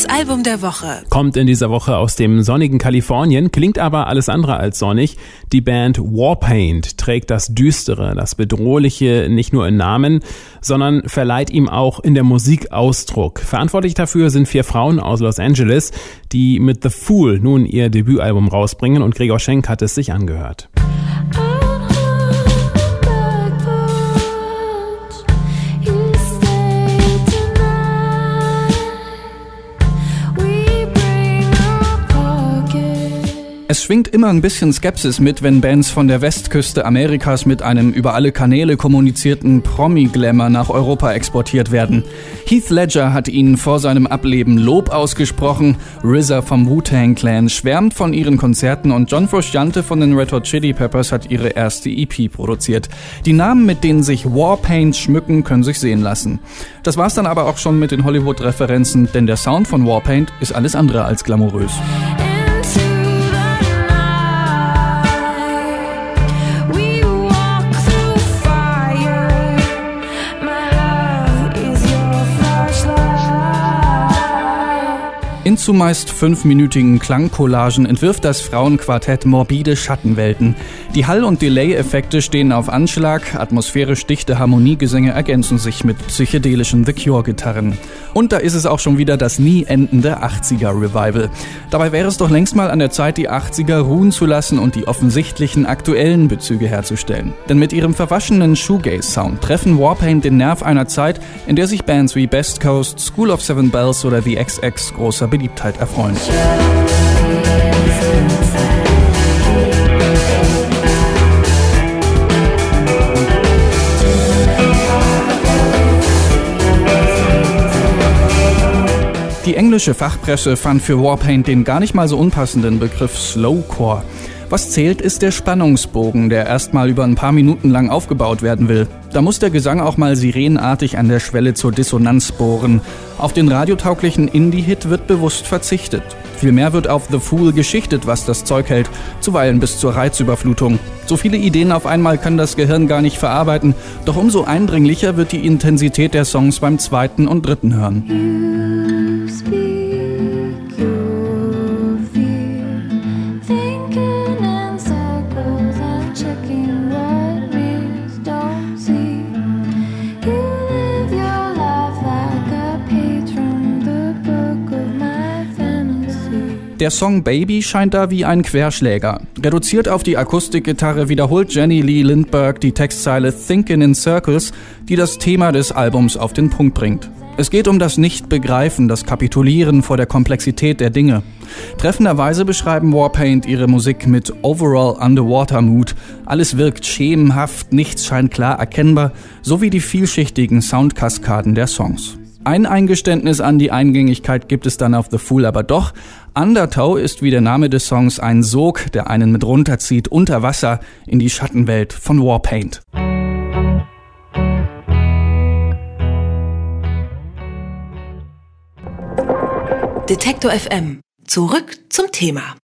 Das Album der Woche kommt in dieser Woche aus dem sonnigen Kalifornien, klingt aber alles andere als sonnig. Die Band Warpaint trägt das Düstere, das Bedrohliche nicht nur im Namen, sondern verleiht ihm auch in der Musik Ausdruck. Verantwortlich dafür sind 4 Frauen aus Los Angeles, die mit The Fool nun ihr Debütalbum rausbringen, und Gregor Schenk hat es sich angehört. Es schwingt immer ein bisschen Skepsis mit, wenn Bands von der Westküste Amerikas mit einem über alle Kanäle kommunizierten Promi-Glamour nach Europa exportiert werden. Heath Ledger hat ihnen vor seinem Ableben Lob ausgesprochen, RZA vom Wu-Tang Clan schwärmt von ihren Konzerten und John Frusciante von den Red Hot Chili Peppers hat ihre erste EP produziert. Die Namen, mit denen sich Warpaint schmücken, können sich sehen lassen. Das war's dann aber auch schon mit den Hollywood-Referenzen, denn der Sound von Warpaint ist alles andere als glamourös. In zumeist 5-minütigen Klangcollagen entwirft das Frauenquartett morbide Schattenwelten. Die Hall- und Delay-Effekte stehen auf Anschlag, atmosphärisch dichte Harmoniegesänge ergänzen sich mit psychedelischen The Cure-Gitarren. Und da ist es auch schon wieder das nie endende 80er-Revival. Dabei wäre es doch längst mal an der Zeit, die 80er ruhen zu lassen und die offensichtlichen aktuellen Bezüge herzustellen. Denn mit ihrem verwaschenen Shoegaze-Sound treffen Warpaint den Nerv einer Zeit, in der sich Bands wie Best Coast, School of Seven Bells oder The XX großer Beliebtheit erfreuen. Die englische Fachpresse fand für Warpaint den gar nicht mal so unpassenden Begriff Slowcore. Was zählt, ist der Spannungsbogen, der erstmal über ein paar Minuten lang aufgebaut werden will. Da muss der Gesang auch mal sirenenartig an der Schwelle zur Dissonanz bohren. Auf den radiotauglichen Indie-Hit wird bewusst verzichtet. Vielmehr wird auf The Fool geschichtet, was das Zeug hält, zuweilen bis zur Reizüberflutung. So viele Ideen auf einmal kann das Gehirn gar nicht verarbeiten, doch umso eindringlicher wird die Intensität der Songs beim 2. und 3. Hören. Der Song Baby scheint da wie ein Querschläger. Reduziert auf die Akustikgitarre wiederholt Jenny Lee Lindberg die Textzeile Thinkin' in Circles, die das Thema des Albums auf den Punkt bringt. Es geht um das Nicht-Begreifen, das Kapitulieren vor der Komplexität der Dinge. Treffenderweise beschreiben Warpaint ihre Musik mit Overall Underwater Mood. Alles wirkt schemenhaft, nichts scheint klar erkennbar, sowie die vielschichtigen Soundkaskaden der Songs. Ein Eingeständnis an die Eingängigkeit gibt es dann auf The Fool aber doch. Undertow ist wie der Name des Songs ein Sog, der einen mit runterzieht unter Wasser in die Schattenwelt von Warpaint. Detektor FM. Zurück zum Thema.